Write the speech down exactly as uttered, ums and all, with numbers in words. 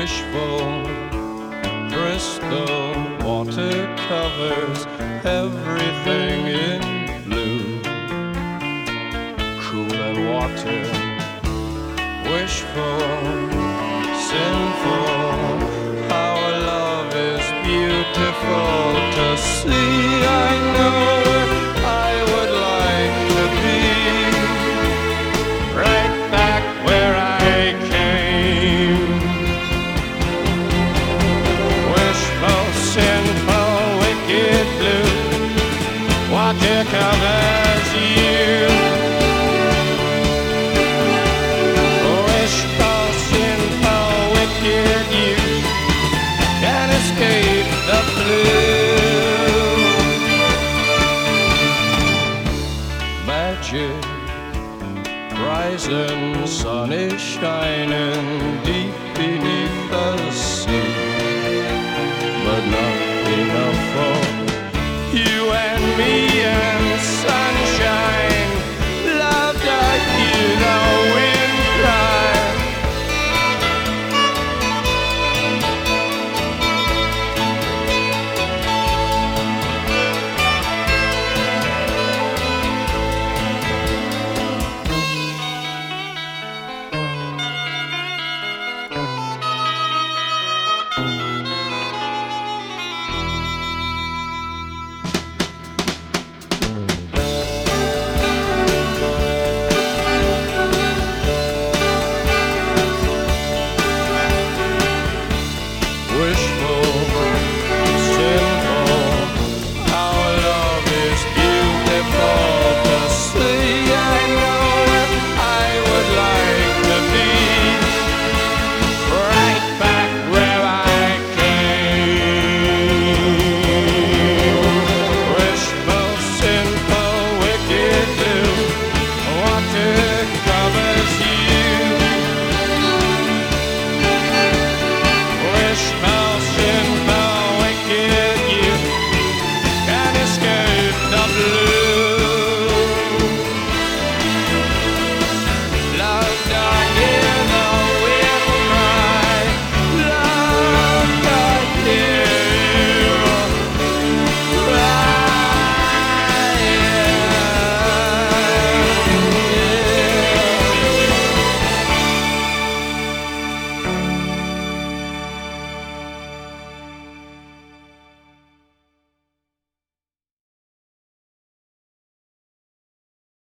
wishful. Crystal water covers everything in blue. Cool and water, wishful, sinful. Our love is beautiful to see. I know I would like to be right back where I came. Wishful, sinful, wicked blue. Water covers you. Wishful, sinful, wicked you can't escape the blue. Magic, rising sun is shining deep.